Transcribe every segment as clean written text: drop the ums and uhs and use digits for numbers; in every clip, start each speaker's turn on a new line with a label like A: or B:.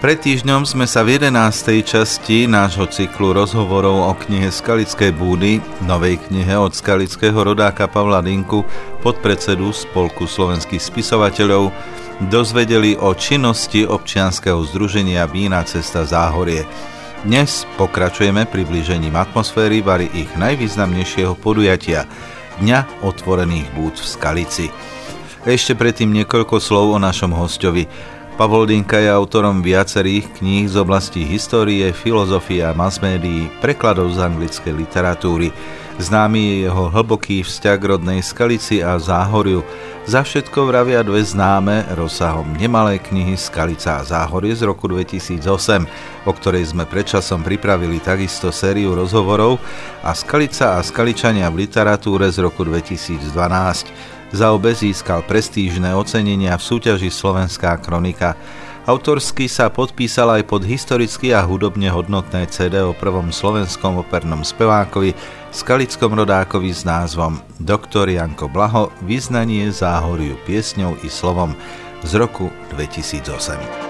A: Pred týždňom sme sa v 11. časti nášho cyklu rozhovorov o knihe Skalické búdy, novej knihe od skalického rodáka Pavla Dinku, podpredsedu Spolku slovenských spisovateľov, dozvedeli o činnosti občianskeho združenia Vína cesta Záhorie. Dnes pokračujeme priblížením atmosféry vary ich najvýznamnejšieho podujatia, Dňa otvorených búd v Skalici. Ešte predtým niekoľko slov o našom hosťovi. Pavol Dinka je autorom viacerých kníh z oblasti histórie, filozofie a masmédií, prekladov z anglickej literatúry. Známy je jeho hlboký vzťah k rodnej Skalici a Záhoriu. Za všetko vravia dve známe, rozsahom nemalé knihy Skalica a Záhorie z roku 2008, o ktorej sme predčasom pripravili takisto sériu rozhovorov, a Skalica a Skaličania v literatúre z roku 2012. Za obe získal prestížne ocenenia v súťaži Slovenská kronika. Autorsky sa podpísal aj pod historicky a hudobne hodnotné CD o prvom slovenskom opernom spevákovi, skalickom rodákovi s názvom Doktor Janko Blaho, Vyznanie Záhoriu piesňou i slovom z roku 2008.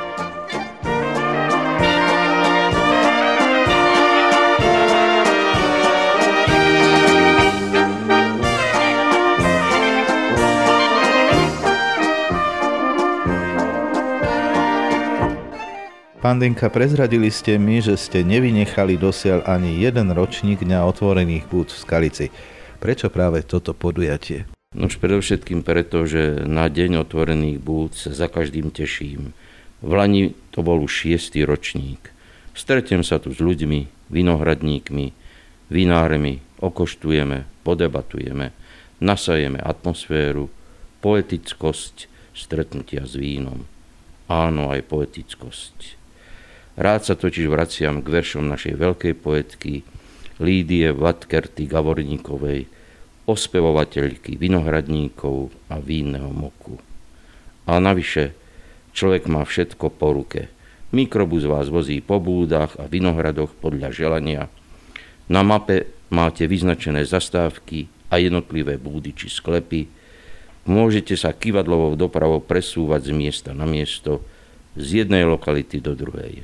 A: Pán Dinka, prezradili ste mi, že ste nevynechali dosiaľ ani jeden ročník Dňa otvorených búd v Skalici. Prečo práve toto podujatie?
B: Nož predovšetkým preto, že na Deň otvorených búd sa za každým teším. V lani to bol už 6. ročník. Stretnem sa tu s ľuďmi, vinohradníkmi, vinármi, okoštujeme, podebatujeme, nasajeme atmosféru, poetickosť stretnutia s vínom. Áno, aj poetickosť. Rád sa totiž vraciam k veršom našej veľkej poetky Lídie Vatkerty Gavorníkovej, ospevovateľky vinohradníkov a vínneho moku. A navyše, človek má všetko po ruke. Mikrobus vás vozí po búdach a vinohradoch podľa želania. Na mape máte vyznačené zastávky a jednotlivé búdy či sklepy. Môžete sa kývadlovou dopravou presúvať z miesta na miesto, z jednej lokality do druhej.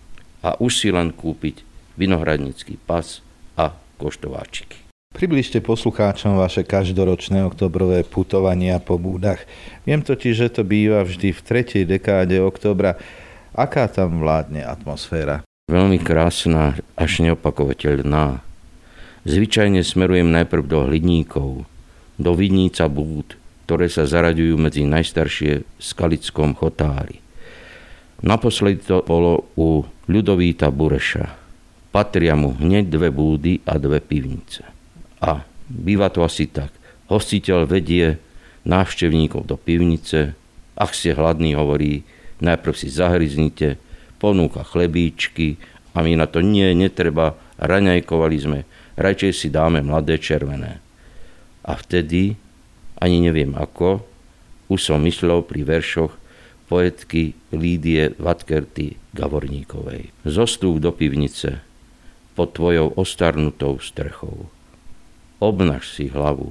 B: A už si len kúpiť vinohradnícky pas a koštováčiky.
A: Približte poslucháčom vaše každoročné oktobrové putovania po búdach. Viem totiž, že to býva vždy v 3. dekáde októbra. Aká tam vládne atmosféra?
B: Veľmi krásna, až neopakovateľná. Zvyčajne smerujem najprv do Hliníkov, do Vidníca búd, ktoré sa zaraďujú medzi najstaršie v skalickom chotári. Naposledy to bolo u Ľudovíta Bureša. Patria mu hneď 2 búdy a 2 pivnice. A býva to asi tak. Hostiteľ vedie návštevníkov do pivnice. Ak ste hladní, hovorí, najprv si zahryznite, ponúka chlebíčky a my na to netreba, raňajkovali sme, radšej si dáme mladé červené. A vtedy, ani neviem ako, už som myslel pri veršoch poetky Lídie Vatkerty Gavorníkovej. Zostúp do pivnice pod tvojou ostarnutou strechou. Obnaž si hlavu.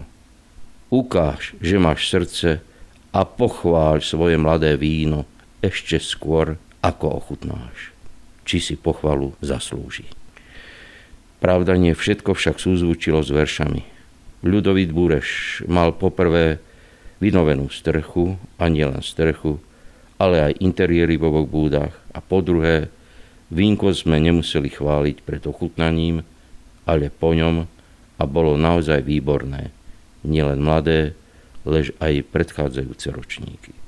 B: Ukáž, že máš srdce a pochváľ svoje mladé víno ešte skôr, ako ochutnáš. Či si pochvalu zaslúži. Pravda, nie všetko však súzvučilo s veršami. Ľudovít Bureš mal poprvé vynovenú strechu, a nielen strechu, ale aj interiéry vo oboch búdach, a po druhé, vínko sme nemuseli chváliť pred ochutnaním, ale po ňom, a bolo naozaj výborné, nielen mladé, lež aj predchádzajúce ročníky.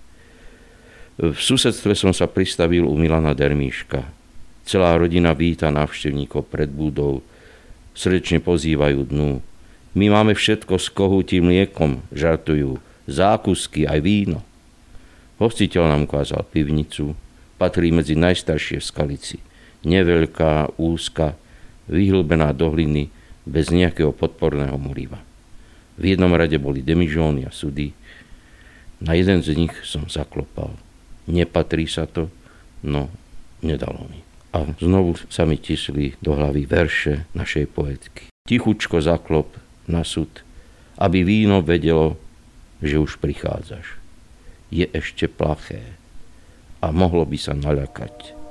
B: V susedstve som sa pristavil u Milana Dermíška. Celá rodina víta návštevníkov pred búdou, srdečne pozývajú dnu. My máme všetko s kohútím mliekom, žartujú, zákusky aj víno. Hostiteľ nám ukázal pivnicu, patrí medzi najstaršie v Skalici. Neveľká, úzka, vyhlbená do hliny, bez nejakého podporného muriva. V jednom rade boli demižóny a sudy. Na jeden z nich som zaklopal. Nepatrí sa to? No, nedalo mi. A znovu sa mi tisli do hlavy verše našej poetky. Tichučko zaklop na sud, aby víno vedelo, že už prichádzaš. Je ešte plaché a mohlo by sa naľakať.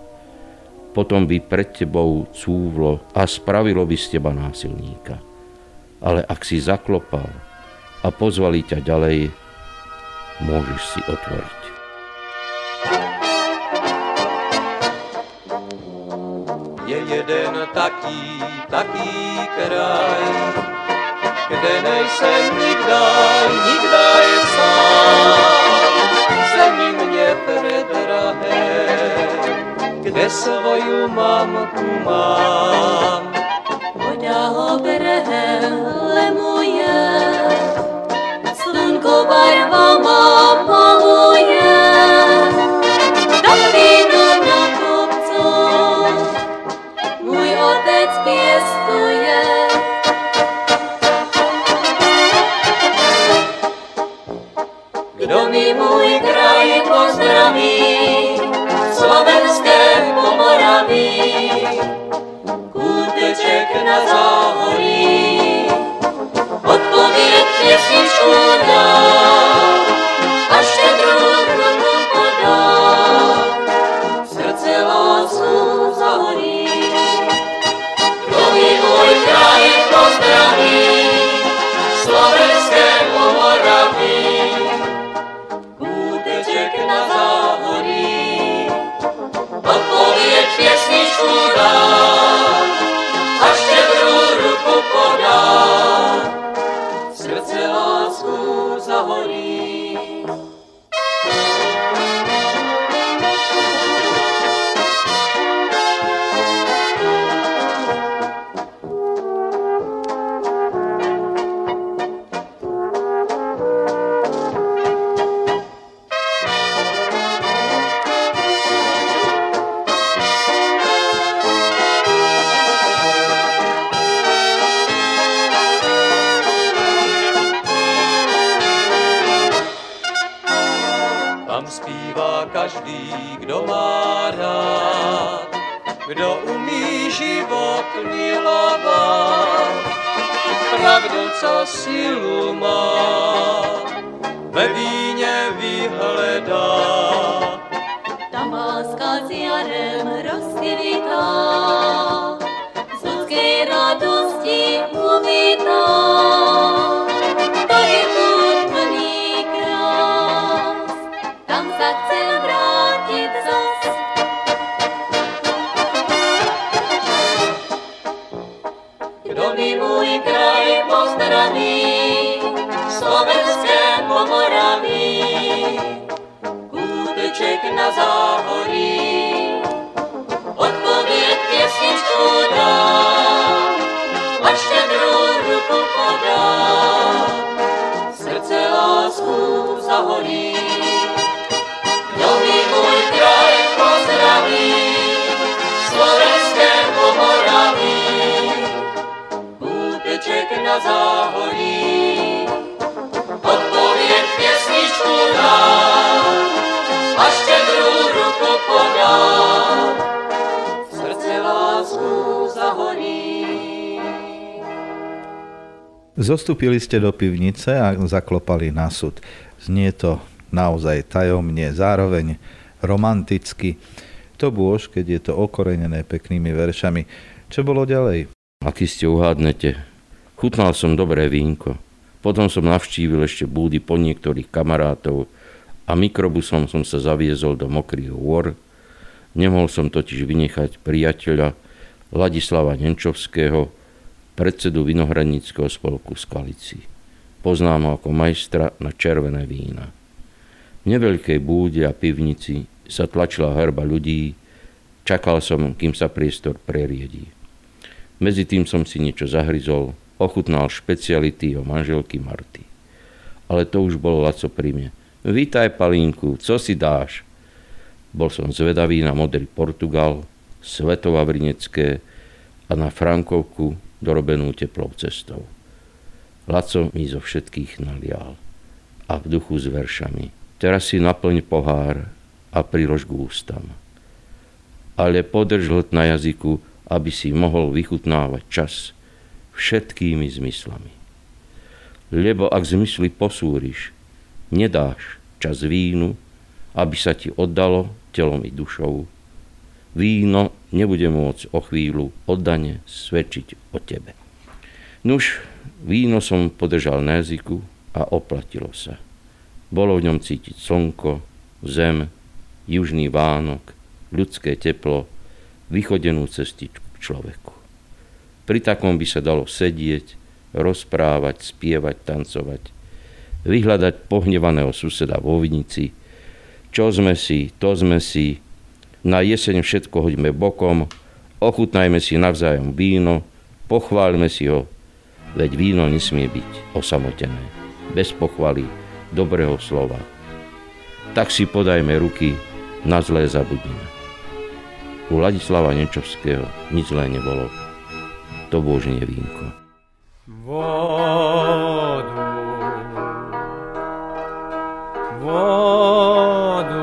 B: Potom by pred tebou cúvlo a spravilo by z teba násilníka. Ale ak si zaklopal a pozvali ťa ďalej, môžeš si otvoriť.
C: Je jeden taký kraj, kde nejsem nikdaj sám. Zemi mě predrahé, kde svoju mamku mám.
D: Voda ho lemuje, slunko barvama maluje. Tak víno na kopcoch můj otec pěstuje. Kdo mi můj kraj pozdraví, slovenské Pomoraví, kúteček na záhorí, odpověď pěsničku dá a štědrou ruku podá, srdce lásku zahorí. Kdo mi můj kraj pozdraví, slovenské Pomoraví, kúteček na záhorí, odpověď pěsničku dá a štědrou ruku podá, srdce lásku zahorí. Každý, kdo má rád, kdo umí život milovat, pravdu, co sílu má, ve víně vyhledá. Tam láska s jarem rozkvitá, z ľudskej radosti uvítá. To je púd plný krás, tam sa chcem vrátiť zas. Kdo mi môj kraj pozdraví, slovenské Pomoraví, kúteček na záhorí, odpověď pěsničku dá a štědrou ruku podá, srdce lásku zahorí. Kdo mi můj kraj pozdraví, slovenské Pomoraví, kúteček na záhorí, odpověď pěsničku dá a štědrou ruku podá, srdce lásku zahorí.
A: Zostúpili ste do pivnice a zaklopali na súd. Znie to naozaj tajomne, zároveň romanticky. To bôž, keď je to okorenené peknými veršami. Čo bolo ďalej?
B: Aký ste uhádnete? Chutnal som dobré vínko. Potom som navštívil ešte búdy po niektorých kamarátov a mikrobusom som sa zaviezol do Mokrých hôr. Nemohol som totiž vynechať priateľa Ladislava Nenčovského, predsedu vinohradníckeho spolku Skalici. Poznám ho ako majstra na červené vína. V neveľkej búde a pivnici sa tlačila hrba ľudí, čakal som, kým sa priestor preriedí. Medzitým som si niečo zahryzol, ochutnal špeciality o manželky Marty. Ale to už bolo Laco pri mne. Vítaj, Palínku, co si dáš? Bol som zvedavý na modrý Portugal, Svetovavrinecké a na Frankovku dorobenú teplou cestou. Laco mi zo všetkých nalial a v duchu s veršami. Teraz si naplň pohár a prilož k ústam. Ale podrž hlad na jazyku, aby si mohol vychutnávať čas všetkými zmyslami. Lebo ak zmysly posúriš, nedáš čas vínu, aby sa ti oddalo telom i dušou, víno nebude môcť o chvíľu oddane svedčiť o tebe. Nuž, víno som podržal na jazyku a oplatilo sa. Bolo v ňom cítiť slnko, zem, južný Vánok, ľudské teplo, vychodenú cestičku k človeku. Pri takom by sa dalo sedieť, rozprávať, spievať, tancovať, vyhľadať pohnevaného suseda vo vinici, čo sme si, to sme si, na jeseň všetko hoďme bokom, ochutnajme si navzájom víno, pochváľme si ho, veď víno nesmie byť osamotené, bez pochvaly, dobrého slova. Tak si podajme ruky, na zlé zabudnime. U Ladislava Nečovského nič zlé nebolo, to božnie vínko.
E: Vodu.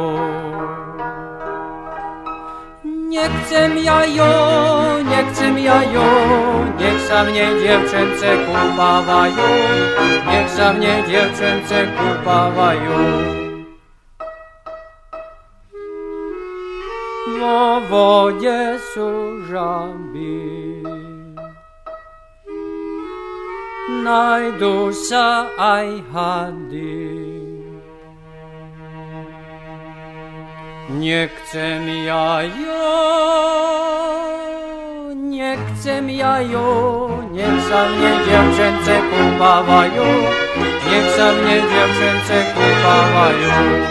E: Nechcem ja jo, nech sa v nej dievčence kúpavajú, nech sa v nej dievčence kúpavajú. Vo vode sú žaby, nájdu sa aj hady. Nechcem ja jo, nech sa v nej dievčence kúpavajú, nech sa v nej dievčence kúpavajú.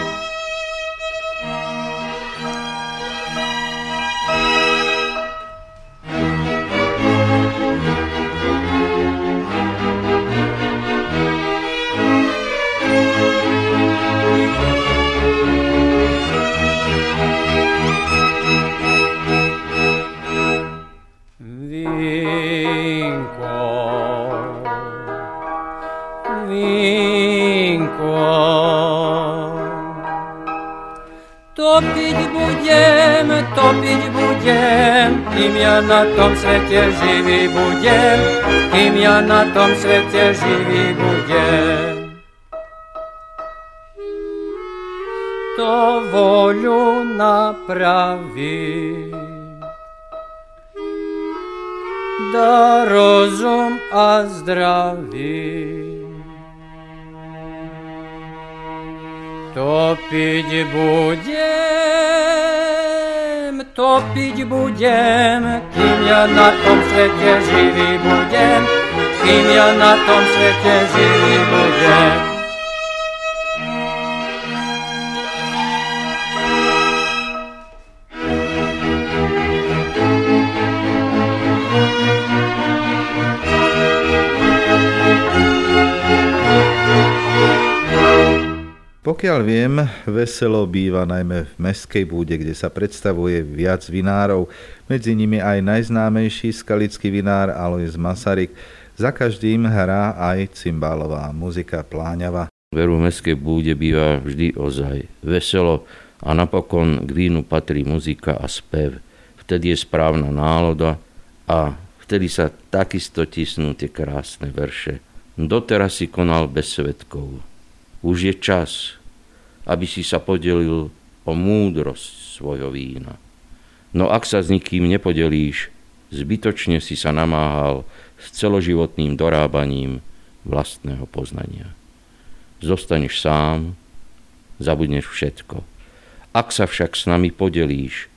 E: Topiť budem, kým ja na tom svete živý budem, kým ja na tom svete živý budem. To voľu napraví, dá rozum a zdraví. Topiť budem, kým ja na tom svete živý budem, kým ja na tom svete živý budem.
A: Pokiaľ viem, veselo býva najmä v Mestskej Búde, kde sa predstavuje viac vinárov, medzi nimi aj najznámejší skalický vinár Alojz Masaryk. Za každým hrá aj cymbálová muzika pláňava.
B: Veru v Mestskej Búde býva vždy ozaj veselo a napokon k vínu patrí muzika a spev. Vtedy je správna nálada a vtedy sa takisto tisnú tie krásne verše. Doteraz si konal bez svedkov. Už je čas, aby si sa podelil o múdrosť svojho vína. No ak sa s nikým nepodelíš, zbytočne si sa namáhal s celoživotným dorábaním vlastného poznania. Zostaneš sám, zabudneš všetko. Ak sa však s nami podelíš,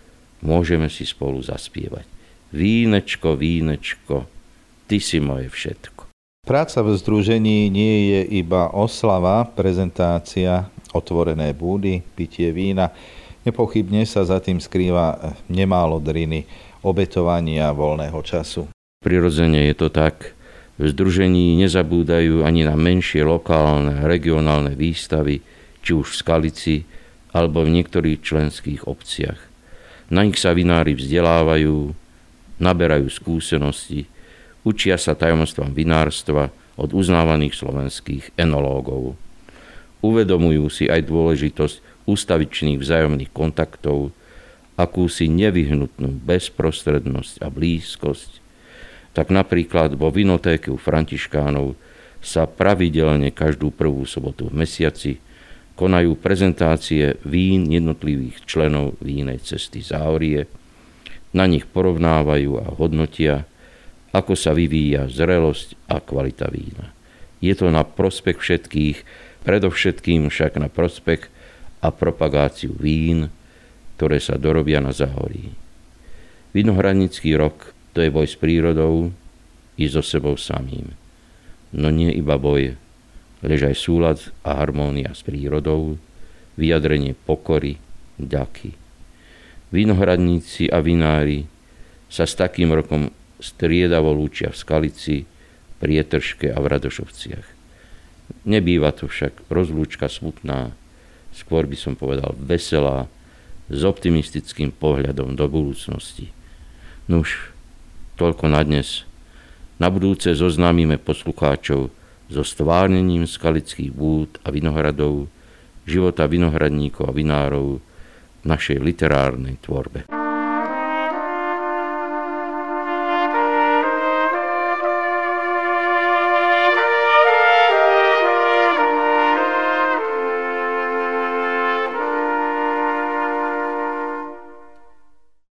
B: môžeme si spolu zaspievať. Vínečko, vínečko, ty si moje všetko.
A: Práca v združení nie je iba oslava, prezentácia, otvorené búdy, pitie vína. Nepochybne sa za tým skrýva nemálo driny, obetovania voľného času.
B: Prirodzene je to tak. V združení nezabúdajú ani na menšie lokálne, regionálne výstavy, či už v Skalici, alebo v niektorých členských obciach. Na nich sa vinári vzdelávajú, naberajú skúsenosti, učia sa tajomstvám vinárstva od uznávaných slovenských enológov. Uvedomujú si aj dôležitosť ústavičných vzájomných kontaktov, akúsi nevyhnutnú bezprostrednosť a blízkosť. Tak napríklad vo vinotéke u Františkánov sa pravidelne každú prvú sobotu v mesiaci konajú prezentácie vín jednotlivých členov vínej cesty Záhorie. Na nich porovnávajú a hodnotia, ako sa vyvíja zrelosť a kvalita vína. Je to na prospech všetkých, predovšetkým však na prospech a propagáciu vín, ktoré sa dorobia na Záhorí. Vinohradnícky rok to je boj s prírodou i so sebou samým. No nie iba boj, lež aj súlad a harmónia s prírodou, vyjadrenie pokory, ďaky. Vinohradníci a vinári sa s takým rokom striedavo lúčia v Skalici, Prietržke a v Radošovciach. Nebýva to však rozlúčka smutná, skôr by som povedal veselá, s optimistickým pohľadom do budúcnosti. Nuž, toľko na dnes. Na budúce zoznámime poslucháčov so stvárnením skalických búd a vinohradov, života vinohradníkov a vinárov v našej literárnej tvorbe.